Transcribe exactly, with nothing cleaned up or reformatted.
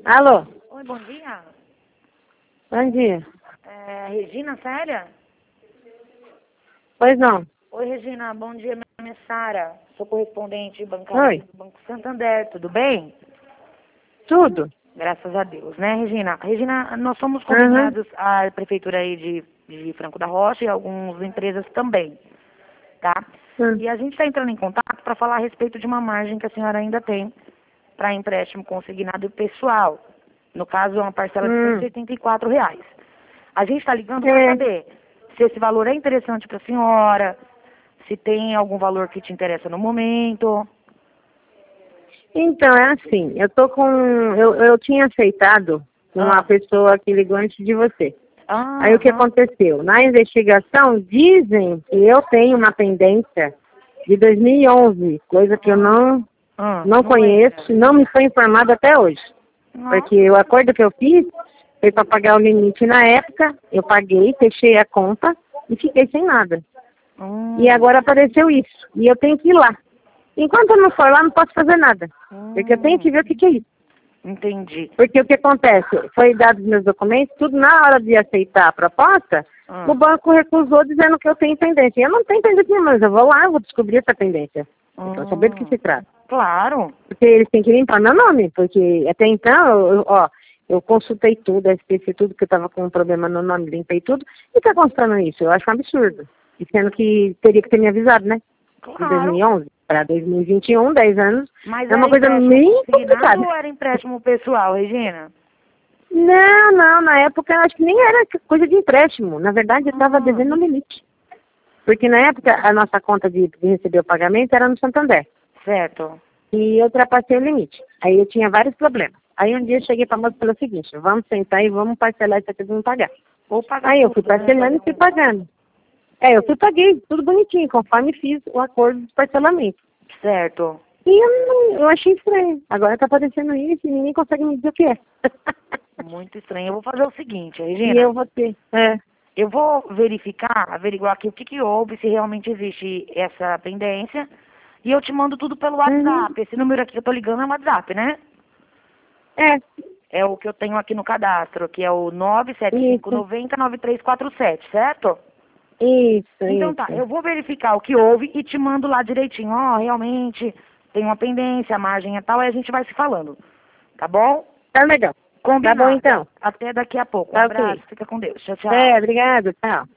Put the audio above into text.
Alô? Oi, bom dia. Bom dia. É, Regina, séria? Pois não. Oi, Regina, bom dia. Meu nome é Sara. Sou correspondente bancária Oi. do Banco Santander. Tudo bem? Tudo? Graças a Deus, né, Regina? Regina, nós somos Uhum. convidados à prefeitura aí de, de Franco da Rocha e algumas empresas também, tá? Hum. E a gente está entrando em contato para falar a respeito de uma margem que a senhora ainda tem para empréstimo consignado pessoal. No caso, é uma parcela de cento e Hum. oitenta e quatro reais. A gente está ligando para É. saber se esse valor é interessante para a senhora, se tem algum valor que te interessa no momento. Então, é assim, eu tô com... Eu, eu tinha aceitado uma Ah. pessoa que ligou antes de você. Ah, Aí o que aham. aconteceu? Na investigação, dizem que eu tenho uma pendência de dois mil e onze, coisa que eu não, Ah, não conheço, lembra. não me foi informado até hoje. Nossa. Porque o acordo que eu fiz foi para pagar o limite na época, eu paguei, fechei a conta e fiquei sem nada. Hum. E agora apareceu isso. E eu tenho que ir lá. Enquanto eu não for lá, não posso fazer nada. Hum. Porque eu tenho que ver o que, que é isso. Entendi. Porque o que acontece? Foi dado os meus documentos, tudo na hora de aceitar a proposta, Ah. o banco recusou dizendo que eu tenho pendência. Eu não tenho pendência nenhuma, mas eu vou lá, eu vou descobrir essa pendência. Eu quero saber do que se trata. Claro. Porque eles têm que limpar meu nome, porque até então, eu, eu- ó, eu consultei tudo, S P C, tudo que eu estava com um problema no nome, limpei tudo, e está constando isso. Eu acho um absurdo. E sendo que teria que ter me avisado, né? De Claro. dois mil e onze para dois mil e vinte e um, dez anos, Mas é uma era coisa empréstimo meio consignado complicada. ou era empréstimo pessoal, Regina? Não, não, na época eu acho que nem era coisa de empréstimo. Na verdade, eu estava Ah. devendo no limite. Porque na época a nossa conta de, de receber o pagamento era no Santander. Certo. E eu ultrapassei o limite. Aí eu tinha vários problemas. Aí um dia eu cheguei para a moça e falei o seguinte, vamos sentar e vamos parcelar isso aqui para não pagar. Ou pagar Aí eu fui tudo, né? parcelando e fui pagando. É, eu fui paguei, tudo bonitinho, conforme fiz o acordo de parcelamento. Certo. E eu, não- eu achei estranho. Agora tá aparecendo isso e ninguém consegue me dizer o que é. Muito estranho. Eu vou fazer o seguinte, E Regina. eu vou ter. É. Eu vou verificar, averiguar aqui o que, que houve, se realmente existe essa pendência. E eu te mando tudo pelo WhatsApp. Uhum. Esse número aqui que eu tô ligando é o WhatsApp, né? É. É o que eu tenho aqui no cadastro, que é o nove sete cinco Isso. nove zero nove três quatro sete, certo? Isso, Então isso. tá, eu vou verificar o que houve e te mando lá direitinho. Ó, realmente tem uma pendência, a margem é tal, aí a gente vai se falando. Tá bom? Tá legal. Combinado. Tá bom então. Até daqui a pouco. Um Tá abraço, ok. fica com Deus. Tchau, tchau. É, obrigado. Tchau.